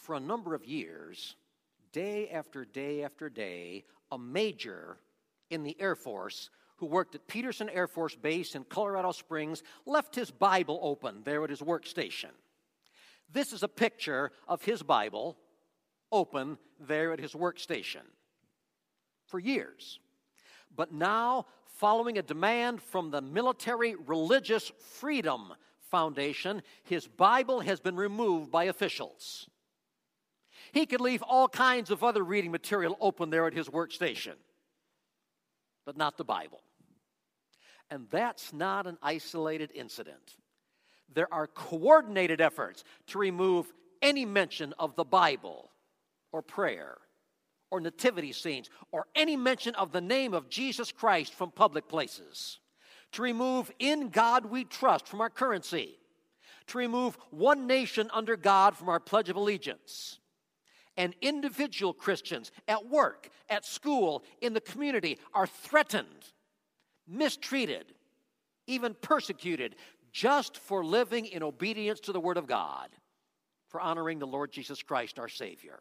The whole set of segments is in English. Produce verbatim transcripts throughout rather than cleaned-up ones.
For a number of years, day after day after day, a major in the Air Force who worked at Peterson Air Force Base in Colorado Springs left his Bible open there at his workstation. This is a picture of his Bible open there at his workstation for years. But now, following a demand from the Military Religious Freedom Foundation, his Bible has been removed by officials. He could leave all kinds of other reading material open there at his workstation, but not the Bible. And that's not an isolated incident. There are coordinated efforts to remove any mention of the Bible or prayer or nativity scenes or any mention of the name of Jesus Christ from public places, to remove "In God We Trust" from our currency, to remove "One Nation Under God" from our Pledge of Allegiance. And individual Christians at work, at school, in the community are threatened, mistreated, even persecuted just for living in obedience to the Word of God, for honoring the Lord Jesus Christ, our Savior.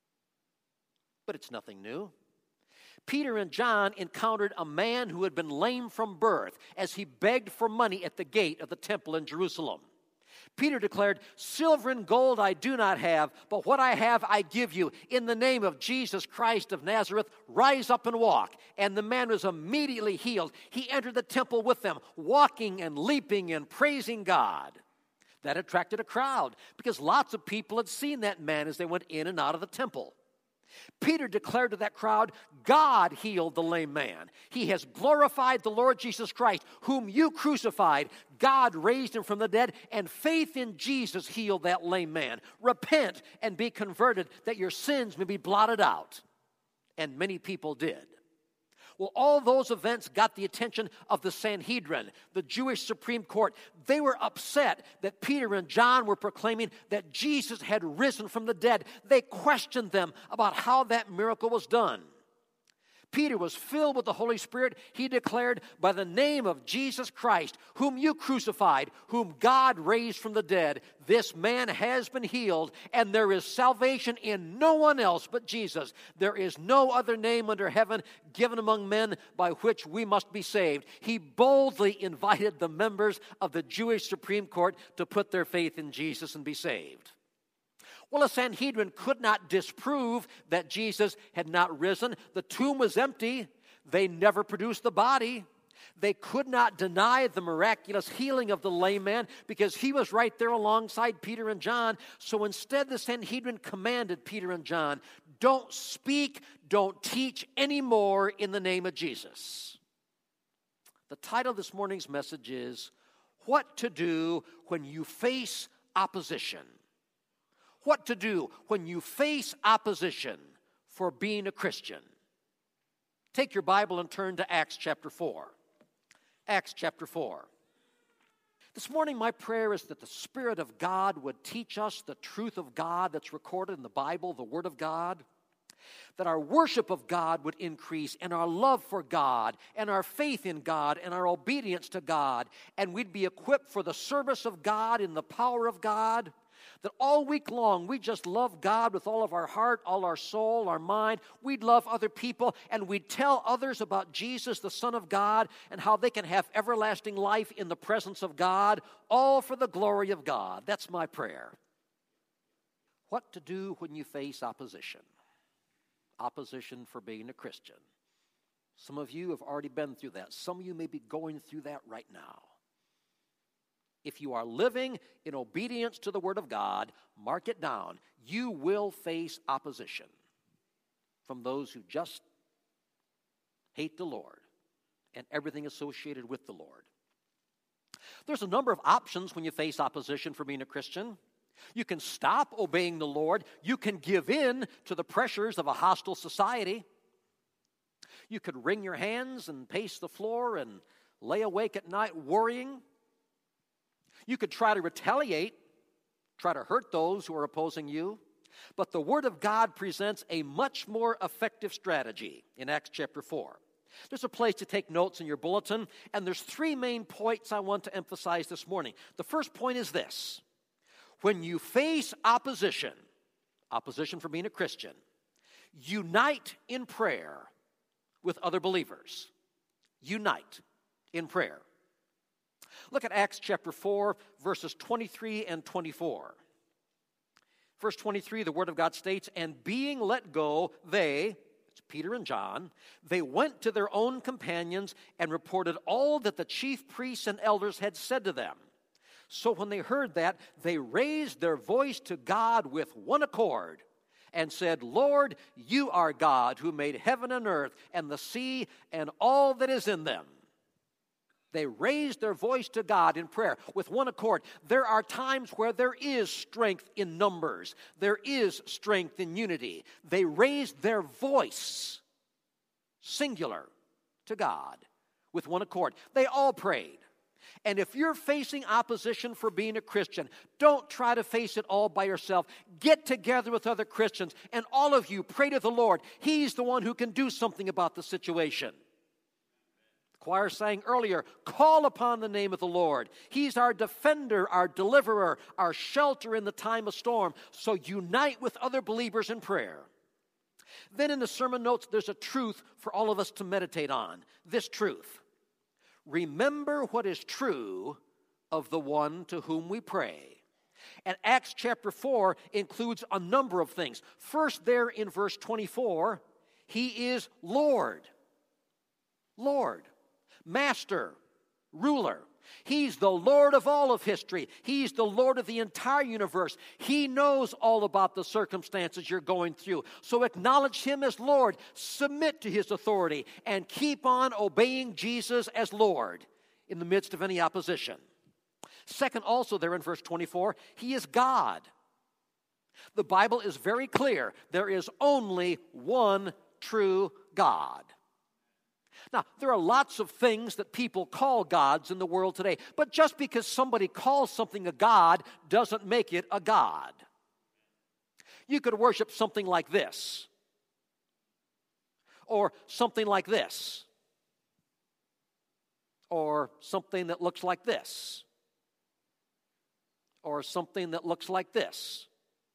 But it's nothing new. Peter and John encountered a man who had been lame from birth as he begged for money at the gate of the temple in Jerusalem. Peter declared, "Silver and gold I do not have, but what I have I give you. In the name of Jesus Christ of Nazareth, rise up and walk." And the man was immediately healed. He entered the temple with them, walking and leaping and praising God. That attracted a crowd because lots of people had seen that man as they went in and out of the temple. Peter declared to that crowd, "God healed the lame man. He has glorified the Lord Jesus Christ, whom you crucified. God raised him from the dead, and faith in Jesus healed that lame man. Repent and be converted, that your sins may be blotted out." And many people did. Well, all those events got the attention of the Sanhedrin, the Jewish Supreme Court. They were upset that Peter and John were proclaiming that Jesus had risen from the dead. They questioned them about how that miracle was done. Peter was filled with the Holy Spirit. He declared, "By the name of Jesus Christ, whom you crucified, whom God raised from the dead, this man has been healed, and there is salvation in no one else but Jesus. There is no other name under heaven given among men by which we must be saved." He boldly invited the members of the Jewish Supreme Court to put their faith in Jesus and be saved. Well, the Sanhedrin could not disprove that Jesus had not risen. The tomb was empty. They never produced the body. They could not deny the miraculous healing of the lame man because he was right there alongside Peter and John. So instead, the Sanhedrin commanded Peter and John, "Don't speak, don't teach anymore in the name of Jesus." The title of this morning's message is, "What to Do When You Face Opposition." What to do when you face opposition for being a Christian. Take your Bible and turn to Acts chapter four. Acts chapter four. This morning, my prayer is that the Spirit of God would teach us the truth of God that's recorded in the Bible, the Word of God, that our worship of God would increase, and our love for God, and our faith in God, and our obedience to God, and we'd be equipped for the service of God in the power of God. That all week long, we just love God with all of our heart, all our soul, our mind. We'd love other people, and we'd tell others about Jesus, the Son of God, and how they can have everlasting life in the presence of God, all for the glory of God. That's my prayer. What to do when you face opposition. Opposition for being a Christian. Some of you have already been through that. Some of you may be going through that right now. If you are living in obedience to the Word of God, mark it down. You will face opposition from those who just hate the Lord and everything associated with the Lord. There's a number of options when you face opposition for being a Christian. You can stop obeying the Lord. You can give in to the pressures of a hostile society. You could wring your hands and pace the floor and lay awake at night worrying. You could try to retaliate, try to hurt those who are opposing you. But the Word of God presents a much more effective strategy in Acts chapter four. There's a place to take notes in your bulletin, and there's three main points I want to emphasize this morning. The first point is this. When you face opposition, opposition for being a Christian. Unite in prayer with other believers. Unite in prayer. Look at Acts chapter four, verses twenty-three and twenty-four. Verse twenty-three, the Word of God states, "And being let go, they," it's Peter and John, "they went to their own companions and reported all that the chief priests and elders had said to them. So when they heard that, they raised their voice to God with one accord and said, 'Lord, you are God who made heaven and earth and the sea and all that is in them.'" They raised their voice to God in prayer with one accord. There are times where there is strength in numbers. There is strength in unity. They raised their voice, singular, to God with one accord. They all prayed. And if you're facing opposition for being a Christian, don't try to face it all by yourself. Get together with other Christians, and all of you pray to the Lord. He's the one who can do something about the situation. Choir sang earlier, call upon the name of the Lord. He's our defender, our deliverer, our shelter in the time of storm. So unite with other believers in prayer. Then in the sermon notes, there's a truth for all of us to meditate on. This truth. Remember what is true of the one to whom we pray. And Acts chapter four includes a number of things. First, there in verse twenty-four, he is Lord. Lord. Master, ruler. He's the Lord of all of history. He's the Lord of the entire universe. He knows all about the circumstances you're going through. So acknowledge him as Lord, submit to his authority, and keep on obeying Jesus as Lord in the midst of any opposition. Second, also there in verse twenty-four, he is God. The Bible is very clear. There is only one true God. Now, there are lots of things that people call gods in the world today, but just because somebody calls something a god doesn't make it a god. You could worship something like this, or something like this, or something that looks like this, or something that looks like this.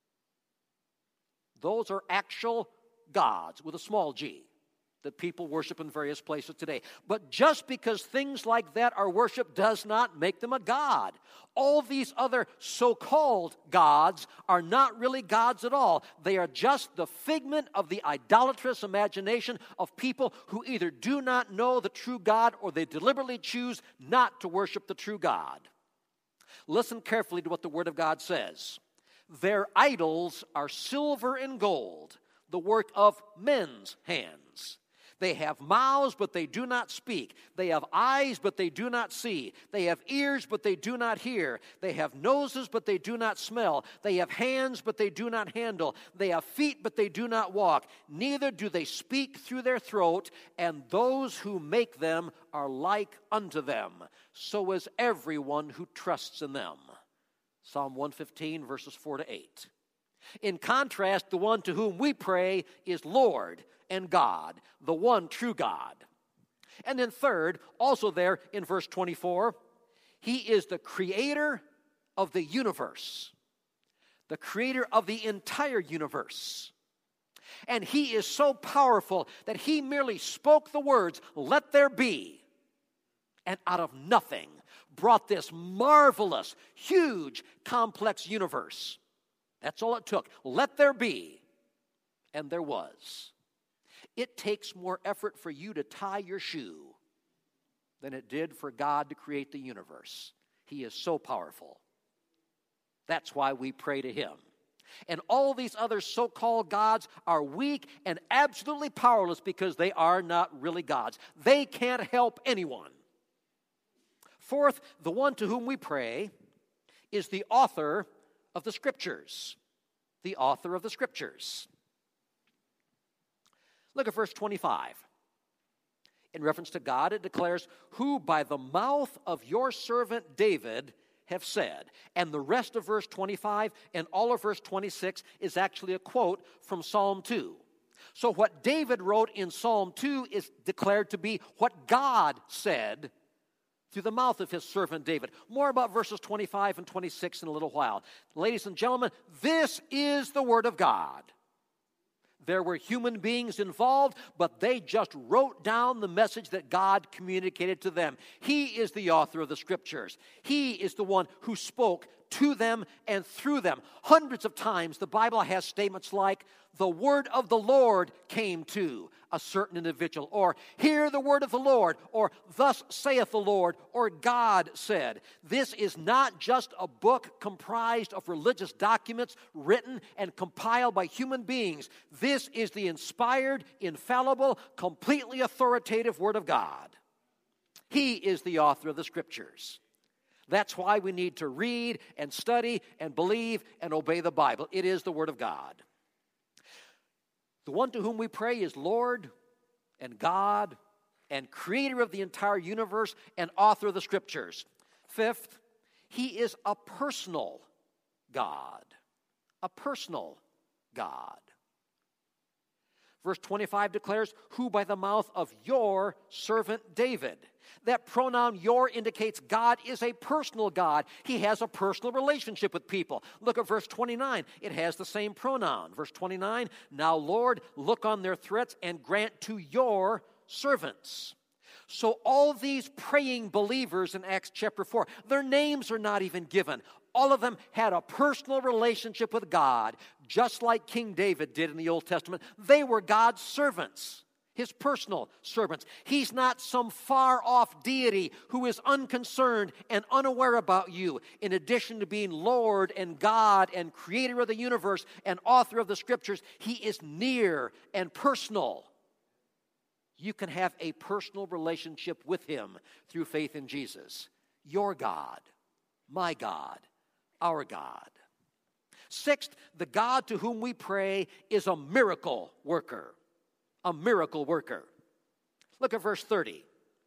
Those are actual gods with a small g that people worship in various places today. But just because things like that are worshiped does not make them a god. All these other so-called gods are not really gods at all. They are just the figment of the idolatrous imagination of people who either do not know the true God or they deliberately choose not to worship the true God. Listen carefully to what the Word of God says. Their idols are silver and gold, the work of men's hands. They have mouths, but they do not speak. They have eyes, but they do not see. They have ears, but they do not hear. They have noses, but they do not smell. They have hands, but they do not handle. They have feet, but they do not walk. Neither do they speak through their throat, and those who make them are like unto them. So is everyone who trusts in them. Psalm one fifteen, verses four to eight. In contrast, the one to whom we pray is Lord and God, the one true God. And then third, also there in verse twenty-four, he is the creator of the universe, the creator of the entire universe. And he is so powerful that he merely spoke the words, "Let there be," and out of nothing brought this marvelous, huge, complex universe. That's all it took. Let there be, and there was. It takes more effort for you to tie your shoe than it did for God to create the universe. He is so powerful. That's why we pray to him. And all these other so-called gods are weak and absolutely powerless because they are not really gods. They can't help anyone. Fourth, the one to whom we pray is the author of the Scriptures. The author of the Scriptures. Look at verse twenty-five. In reference to God, it declares, "Who by the mouth of your servant David have said." And the rest of verse twenty-five and all of verse twenty-six is actually a quote from Psalm two. So what David wrote in Psalm two is declared to be what God said through the mouth of his servant David. More about verses twenty-five and twenty-six in a little while. Ladies and gentlemen, this is the Word of God. There were human beings involved, but they just wrote down the message that God communicated to them. He is the author of the Scriptures. He is the one who spoke to them and through them. Hundreds of times the Bible has statements like, the word of the Lord came to a certain individual, or hear the word of the Lord, or thus saith the Lord, or God said. This is not just a book comprised of religious documents written and compiled by human beings. This is the inspired, infallible, completely authoritative Word of God. He is the author of the Scriptures. That's why we need to read and study and believe and obey the Bible. It is the Word of God. The one to whom we pray is Lord and God and creator of the entire universe and author of the Scriptures. Fifth, he is a personal God. A personal God. Verse twenty-five declares, who by the mouth of your servant David. That pronoun your indicates God is a personal God. He has a personal relationship with people. Look at verse twenty-nine. It has the same pronoun. Verse twenty-nine, now Lord, look on their threats and grant to your servants. So all these praying believers in Acts chapter four, their names are not even given. All of them had a personal relationship with God, just like King David did in the Old Testament. They were God's servants, his personal servants. He's not some far-off deity who is unconcerned and unaware about you. In addition to being Lord and God and creator of the universe and author of the Scriptures, he is near and personal. You can have a personal relationship with him through faith in Jesus. Your God, my God, our God. Sixth, the God to whom we pray is a miracle worker. A miracle worker. Look at verse thirty.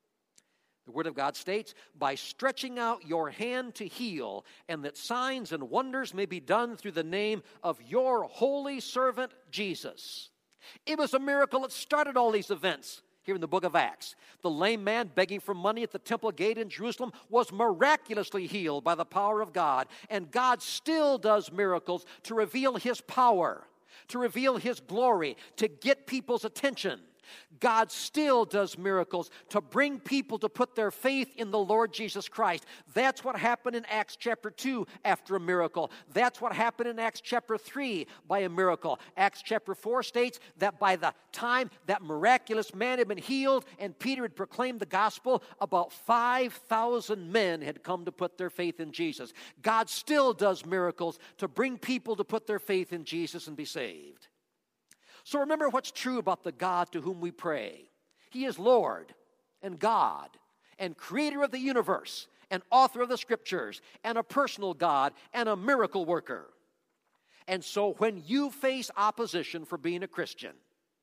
The Word of God states, by stretching out your hand to heal, and that signs and wonders may be done through the name of your holy servant Jesus. It was a miracle that started all these events here in the book of Acts. The lame man begging for money at the temple gate in Jerusalem was miraculously healed by the power of God. And God still does miracles to reveal his power, to reveal his glory, to get people's attention. God still does miracles to bring people to put their faith in the Lord Jesus Christ. That's what happened in Acts chapter two after a miracle. That's what happened in Acts chapter three by a miracle. Acts chapter four states that by the time that miraculous man had been healed and Peter had proclaimed the gospel, about five thousand men had come to put their faith in Jesus. God still does miracles to bring people to put their faith in Jesus and be saved. So remember what's true about the God to whom we pray. He is Lord and God and creator of the universe and author of the Scriptures and a personal God and a miracle worker. And so when you face opposition for being a Christian,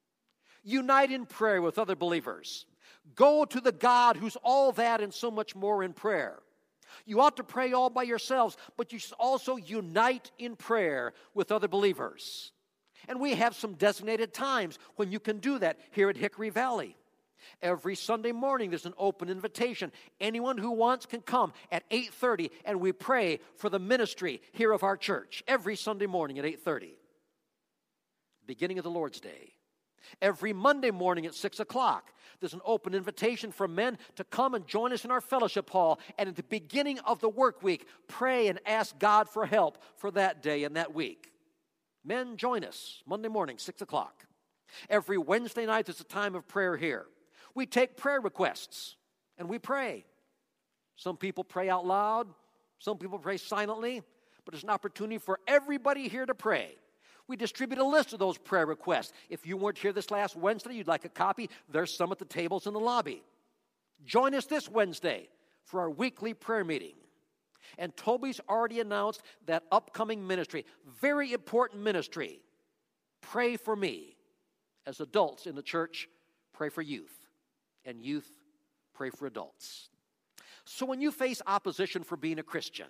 unite in prayer with other believers. Go to the God who's all that and so much more in prayer. You ought to pray all by yourselves, but you should also unite in prayer with other believers. And we have some designated times when you can do that here at Hickory Valley. Every Sunday morning there's an open invitation. Anyone who wants can come at eight thirty, and we pray for the ministry here of our church every Sunday morning at eight thirty. Beginning of the Lord's Day. Every Monday morning at six o'clock, there's an open invitation for men to come and join us in our fellowship hall. And at the beginning of the work week, pray and ask God for help for that day and that week. Men, join us Monday morning, six o'clock. Every Wednesday night, there's a time of prayer here. We take prayer requests, and we pray. Some people pray out loud. Some people pray silently. But it's an opportunity for everybody here to pray. We distribute a list of those prayer requests. If you weren't here this last Wednesday, you'd like a copy, there's some at the tables in the lobby. Join us this Wednesday for our weekly prayer meeting. And Toby's already announced that upcoming ministry, very important ministry. Pray for me. As adults in the church, pray for youth. And youth, pray for adults. So when you face opposition for being a Christian,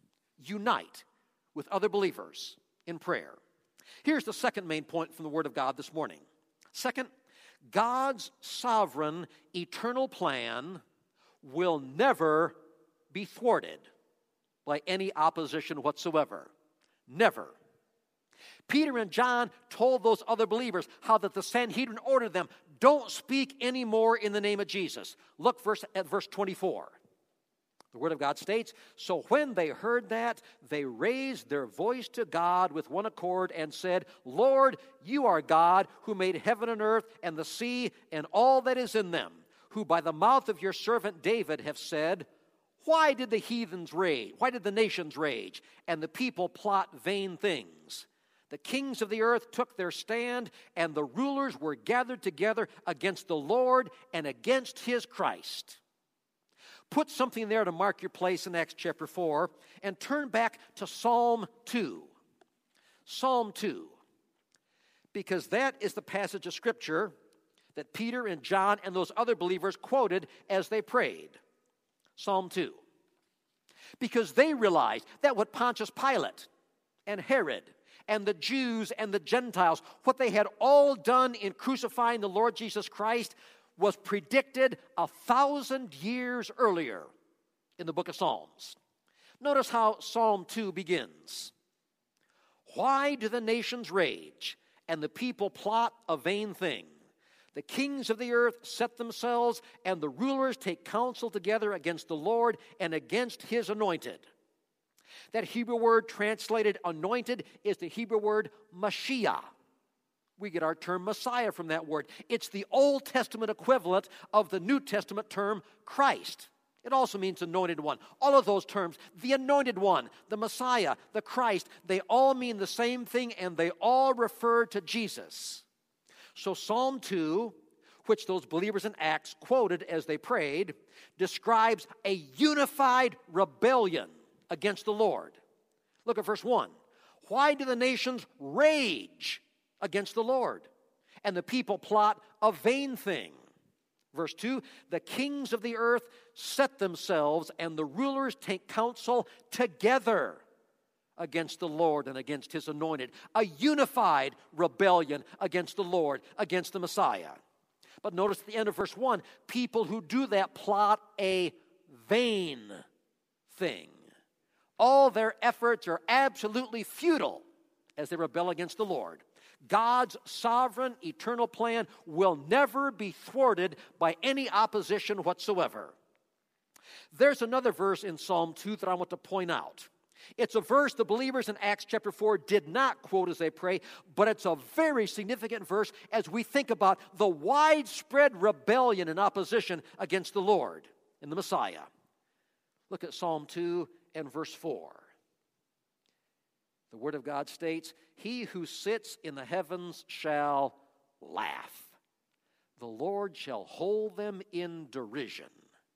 unite with other believers in prayer. Here's the second main point from the Word of God this morning. Second, God's sovereign, eternal plan will never be thwarted by any opposition whatsoever. Never. Peter and John told those other believers how that the Sanhedrin ordered them, don't speak anymore in the name of Jesus. Look verse, at verse twenty-four. The Word of God states, so when they heard that, they raised their voice to God with one accord and said, Lord, you are God who made heaven and earth and the sea and all that is in them, who by the mouth of your servant David have said, why did the heathens rage? Why did the nations rage? And the people plot vain things. The kings of the earth took their stand, and the rulers were gathered together against the Lord and against his Christ. Put something there to mark your place in Acts chapter four, and turn back to Psalm two. Psalm two. Because that is the passage of Scripture that Peter and John and those other believers quoted as they prayed. Psalm two. Because they realized that what Pontius Pilate and Herod and the Jews and the Gentiles, what they had all done in crucifying the Lord Jesus Christ was predicted a thousand years earlier in the book of Psalms. Notice how Psalm two begins. Why do the nations rage and the people plot a vain thing? The kings of the earth set themselves, and the rulers take counsel together against the Lord and against his anointed. That Hebrew word translated anointed is the Hebrew word Mashiach. We get our term Messiah from that word. It's the Old Testament equivalent of the New Testament term Christ. It also means anointed one. All of those terms, the anointed one, the Messiah, the Christ, they all mean the same thing, and they all refer to Jesus. So Psalm two, which those believers in Acts quoted as they prayed, describes a unified rebellion against the Lord. Look at verse one. Why do the nations rage against the Lord, and the people plot a vain thing? Verse two, the kings of the earth set themselves, and the rulers take counsel together against the Lord and against his anointed. A unified rebellion against the Lord, against the Messiah. But notice at the end of verse one, people who do that plot a vain thing. All their efforts are absolutely futile as they rebel against the Lord. God's sovereign, eternal plan will never be thwarted by any opposition whatsoever. There's another verse in Psalm two that I want to point out. It's a verse the believers in Acts chapter four did not quote as they pray, but it's a very significant verse as we think about the widespread rebellion and opposition against the Lord and the Messiah. Look at Psalm two and verse four. The Word of God states, he who sits in the heavens shall laugh. The Lord shall hold them in derision.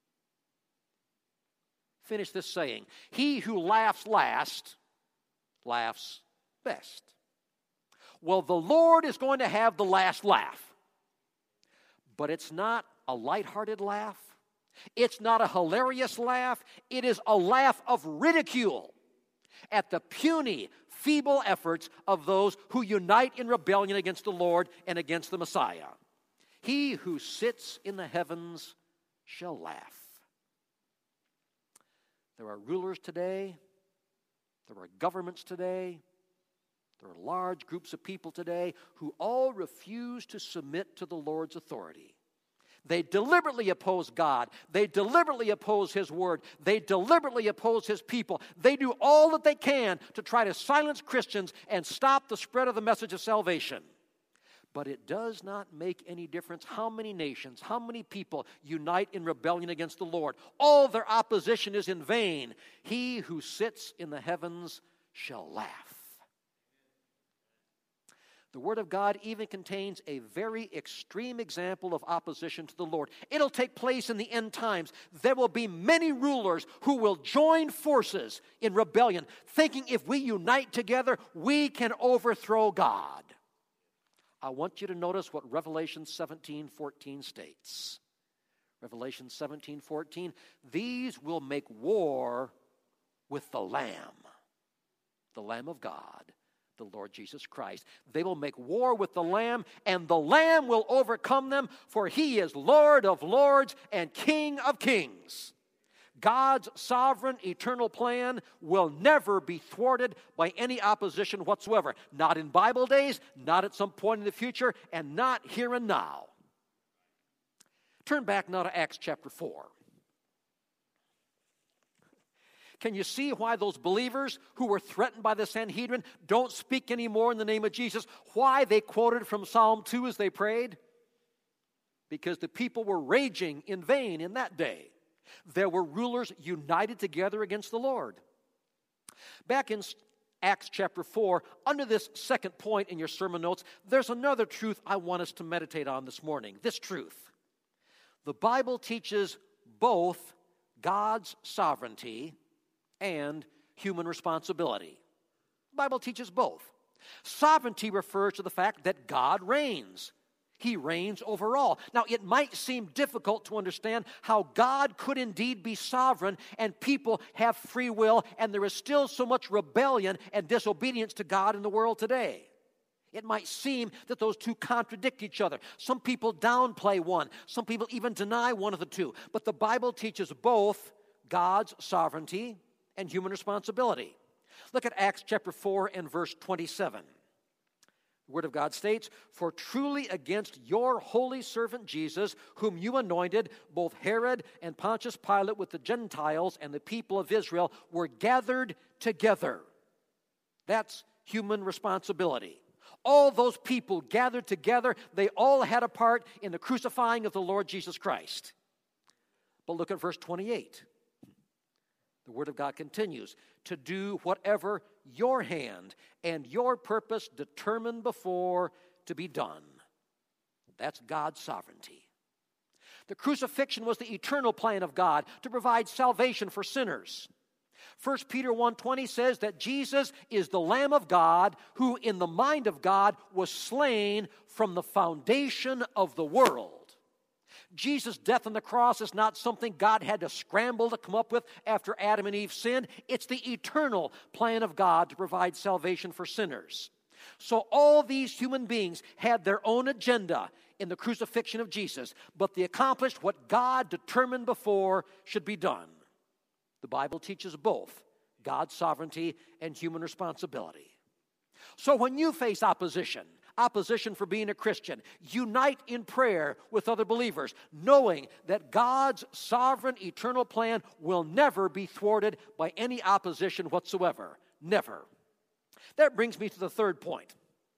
Finish this saying, he who laughs last, laughs best. Well, the Lord is going to have the last laugh. But it's not a lighthearted laugh. It's not a hilarious laugh. It is a laugh of ridicule at the puny, feeble efforts of those who unite in rebellion against the Lord and against the Messiah. He who sits in the heavens shall laugh. There are rulers today, there are governments today, there are large groups of people today who all refuse to submit to the Lord's authority. They deliberately oppose God. They deliberately oppose His Word. They deliberately oppose His people. They do all that they can to try to silence Christians and stop the spread of the message of salvation. But it does not make any difference how many nations, how many people unite in rebellion against the Lord. All their opposition is in vain. He who sits in the heavens shall laugh. The Word of God even contains a very extreme example of opposition to the Lord. It'll take place in the end times. There will be many rulers who will join forces in rebellion, thinking if we unite together, we can overthrow God. I want you to notice what Revelation seventeen fourteen states. Revelation seventeen fourteen, these will make war with the Lamb, the Lamb of God, the Lord Jesus Christ. They will make war with the Lamb, and the Lamb will overcome them, for he is Lord of lords and King of kings. God's sovereign, eternal plan will never be thwarted by any opposition whatsoever. Not in Bible days, not at some point in the future, and not here and now. Turn back now to Acts chapter four. Can you see why those believers who were threatened by the Sanhedrin don't speak anymore in the name of Jesus? Why they quoted from Psalm two as they prayed? Because the people were raging in vain in that day. There were rulers united together against the Lord. Back in Acts chapter four, under this second point in your sermon notes, there's another truth I want us to meditate on this morning. This truth. The Bible teaches both God's sovereignty and human responsibility. The Bible teaches both. Sovereignty refers to the fact that God reigns. He reigns over all. Now, it might seem difficult to understand how God could indeed be sovereign and people have free will, and there is still so much rebellion and disobedience to God in the world today. It might seem that those two contradict each other. Some people downplay one. Some people even deny one of the two. But the Bible teaches both God's sovereignty and human responsibility. Look at Acts chapter four and verse twenty-seven. The Word of God states, "For truly against your holy servant Jesus, whom you anointed, both Herod and Pontius Pilate with the Gentiles and the people of Israel were gathered together." That's human responsibility. All those people gathered together, they all had a part in the crucifying of the Lord Jesus Christ. But look at verse twenty-eight. The Word of God continues, "To do whatever your hand and your purpose determined before to be done." That's God's sovereignty. The crucifixion was the eternal plan of God to provide salvation for sinners. First Peter one twenty says that Jesus is the Lamb of God who in the mind of God was slain from the foundation of the world. Jesus' death on the cross is not something God had to scramble to come up with after Adam and Eve sinned. It's the eternal plan of God to provide salvation for sinners. So all these human beings had their own agenda in the crucifixion of Jesus, but they accomplished what God determined before should be done. The Bible teaches both God's sovereignty and human responsibility. So when you face opposition, opposition for being a Christian, unite in prayer with other believers, knowing that God's sovereign eternal plan will never be thwarted by any opposition whatsoever. Never. That brings me to the third point.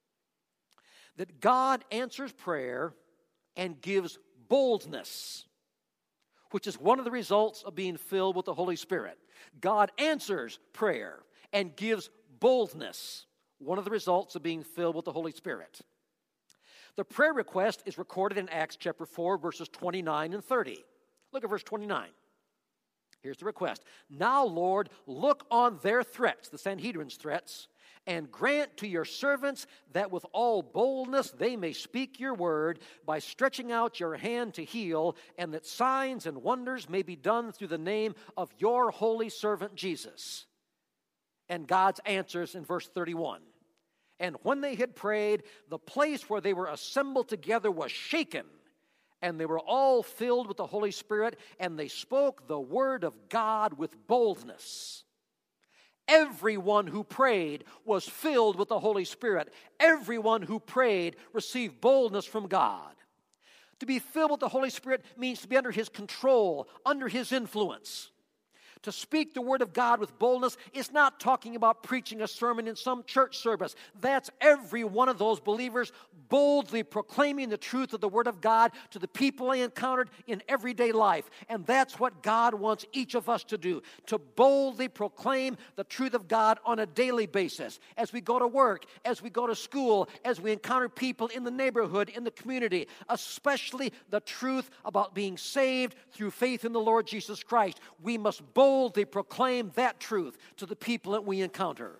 That God answers prayer and gives boldness, which is one of the results of being filled with the Holy Spirit. God answers prayer and gives boldness, one of the results of being filled with the Holy Spirit. The prayer request is recorded in Acts chapter four, verses twenty-nine and thirty. Look at verse twenty-nine. Here's the request. "Now, Lord, look on their threats," the Sanhedrin's threats, "and grant to your servants that with all boldness they may speak your word by stretching out your hand to heal, and that signs and wonders may be done through the name of your holy servant Jesus." And God's answers in verse thirty-one. "And when they had prayed, the place where they were assembled together was shaken, and they were all filled with the Holy Spirit, and they spoke the word of God with boldness." Everyone who prayed was filled with the Holy Spirit. Everyone who prayed received boldness from God. To be filled with the Holy Spirit means to be under His control, under His influence. To speak the word of God with boldness is not talking about preaching a sermon in some church service. That's every one of those believers boldly proclaiming the truth of the word of God to the people they encountered in everyday life. And that's what God wants each of us to do, to boldly proclaim the truth of God on a daily basis. As we go to work, as we go to school, as we encounter people in the neighborhood, in the community, especially the truth about being saved through faith in the Lord Jesus Christ. We must boldly boldly proclaim that truth to the people that we encounter.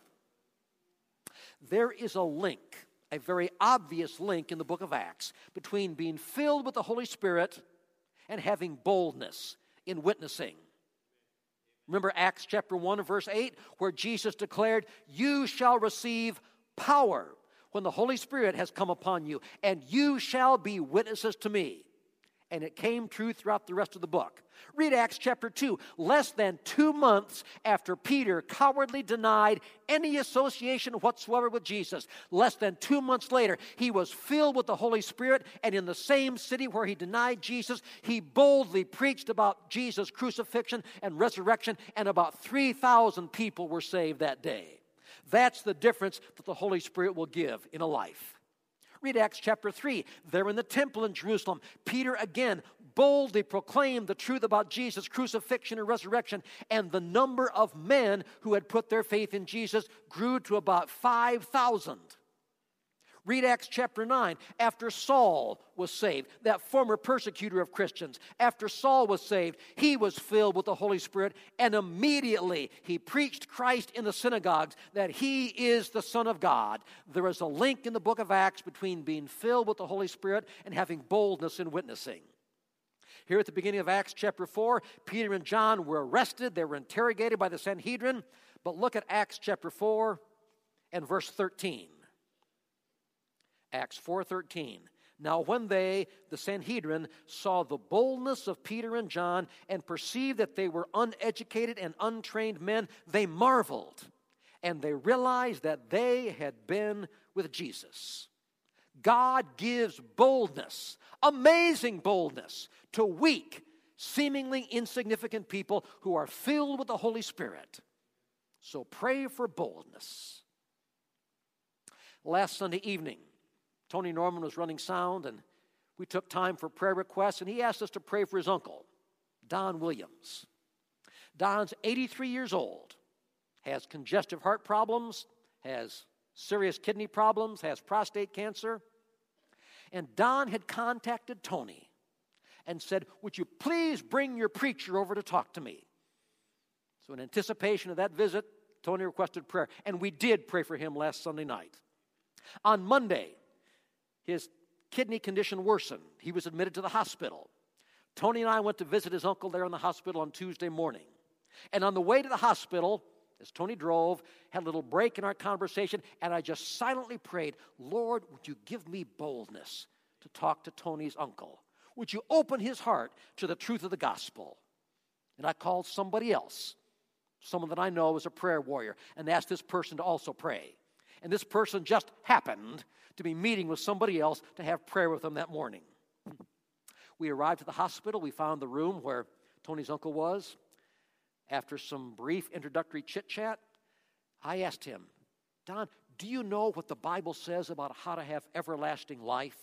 There is a link, a very obvious link in the book of Acts between being filled with the Holy Spirit and having boldness in witnessing. Remember Acts chapter one and verse eight, where Jesus declared, "You shall receive power when the Holy Spirit has come upon you, and you shall be witnesses to me. And it came true throughout the rest of the book. Read Acts chapter two. Less than two months after Peter cowardly denied any association whatsoever with Jesus, less than two months later, he was filled with the Holy Spirit, and in the same city where he denied Jesus, he boldly preached about Jesus' crucifixion and resurrection, and about three thousand people were saved that day. That's the difference that the Holy Spirit will give in a life. Read Acts chapter three. There in the temple in Jerusalem, Peter again boldly proclaimed the truth about Jesus' crucifixion and resurrection, and the number of men who had put their faith in Jesus grew to about five thousand. Read Acts chapter nine. After Saul was saved, that former persecutor of Christians, after Saul was saved, he was filled with the Holy Spirit, and immediately he preached Christ in the synagogues, that he is the Son of God. There is a link in the book of Acts between being filled with the Holy Spirit and having boldness in witnessing. Here at the beginning of Acts chapter four, Peter and John were arrested. They were interrogated by the Sanhedrin. But look at Acts chapter four and verse thirteen. Acts four thirteen. Now when they, the Sanhedrin, saw the boldness of Peter and John and perceived that they were uneducated and untrained men, they marveled, and they realized that they had been with Jesus. God gives boldness, amazing boldness, to weak, seemingly insignificant people who are filled with the Holy Spirit. So pray for boldness. Last Sunday evening, Tony Norman was running sound, and we took time for prayer requests, and he asked us to pray for his uncle, Don Williams. Don's eighty-three years old, has congestive heart problems, has serious kidney problems, has prostate cancer. And Don had contacted Tony and said, would you please bring your preacher over to talk to me? So in anticipation of that visit, Tony requested prayer, and we did pray for him last Sunday night. On Monday, his kidney condition worsened. He was admitted to the hospital. Tony and I went to visit his uncle there in the hospital on Tuesday morning. And on the way to the hospital, as Tony drove, had a little break in our conversation, and I just silently prayed, Lord, would you give me boldness to talk to Tony's uncle? Would you open his heart to the truth of the gospel? And I called somebody else, someone that I know is a prayer warrior, and asked this person to also pray. And this person just happened to be meeting with somebody else to have prayer with them that morning. We arrived at the hospital. We found the room where Tony's uncle was. After some brief introductory chit-chat, I asked him, Don, do you know what the Bible says about how to have everlasting life?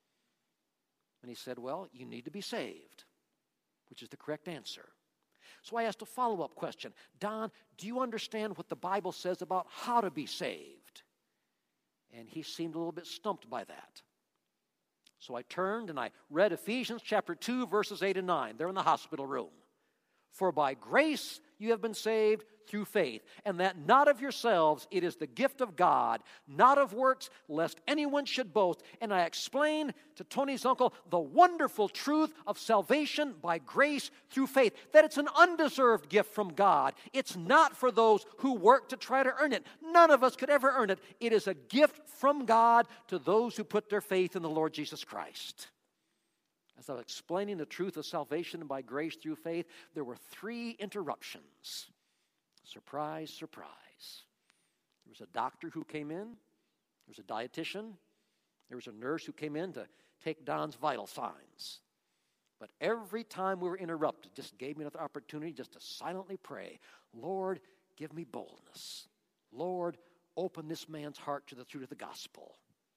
And he said, well, you need to be saved, which is the correct answer. So I asked a follow-up question. Don, do you understand what the Bible says about how to be saved? And he seemed a little bit stumped by that. So I turned and I read Ephesians chapter two, verses eight and nine. They're in the hospital room. For by grace you have been saved through faith, and that not of yourselves, it is the gift of God, not of works, lest anyone should boast. And I explained to Tony's uncle the wonderful truth of salvation by grace through faith, that it's an undeserved gift from God. It's not for those who work to try to earn it. None of us could ever earn it. It is a gift from God to those who put their faith in the Lord Jesus Christ. As I was explaining the truth of salvation by grace through faith, there were three interruptions. Surprise, surprise. There was a doctor who came in. There was a dietitian. There was a nurse who came in to take Don's vital signs. But every time we were interrupted, just gave me another opportunity just to silently pray, Lord, give me boldness. Lord, open this man's heart to the truth of the gospel.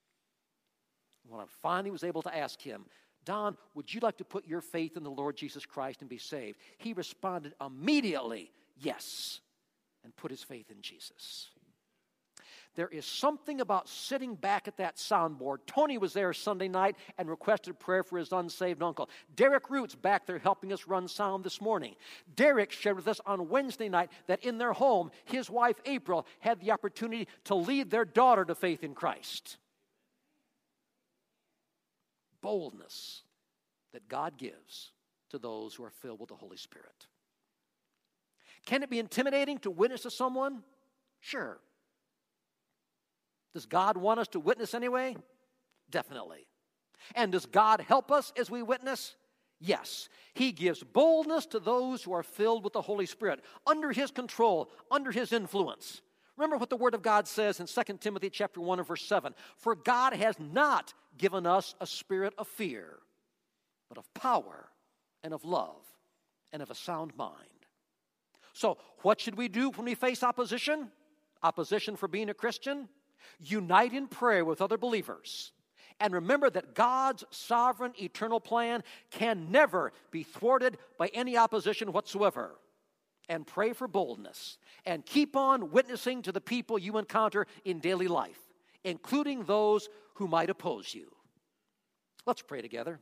When I finally was able to ask him, Don, would you like to put your faith in the Lord Jesus Christ and be saved? He responded immediately, yes, and put his faith in Jesus. There is something about sitting back at that soundboard. Tony was there Sunday night and requested prayer for his unsaved uncle. Derek Root's back there helping us run sound this morning. Derek shared with us on Wednesday night that in their home, his wife April had the opportunity to lead their daughter to faith in Christ. Boldness that God gives to those who are filled with the Holy Spirit. Can it be intimidating to witness to someone? Sure. Does God want us to witness anyway? Definitely. And does God help us as we witness? Yes. He gives boldness to those who are filled with the Holy Spirit, under His control, under His influence. Remember what the Word of God says in Second Timothy chapter one and verse seven. For God has not given us a spirit of fear, but of power and of love and of a sound mind. So what should we do when we face opposition? Opposition for being a Christian? Unite in prayer with other believers. And remember that God's sovereign eternal plan can never be thwarted by any opposition whatsoever. And pray for boldness. And keep on witnessing to the people you encounter in daily life, including those who might oppose you. Let's pray together.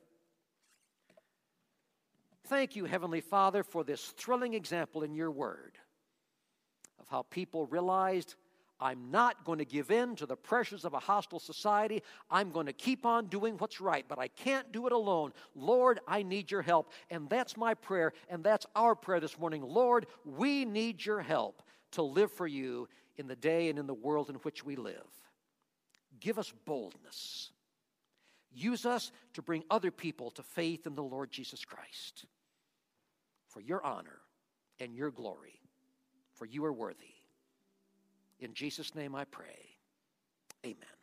Thank you, Heavenly Father, for this thrilling example in your word of how people realized, I'm not going to give in to the pressures of a hostile society. I'm going to keep on doing what's right, but I can't do it alone. Lord, I need your help. And that's my prayer, and that's our prayer this morning. Lord, we need your help to live for you in the day and in the world in which we live. Give us boldness. Use us to bring other people to faith in the Lord Jesus Christ. For your honor and your glory, for you are worthy. In Jesus' name I pray. Amen.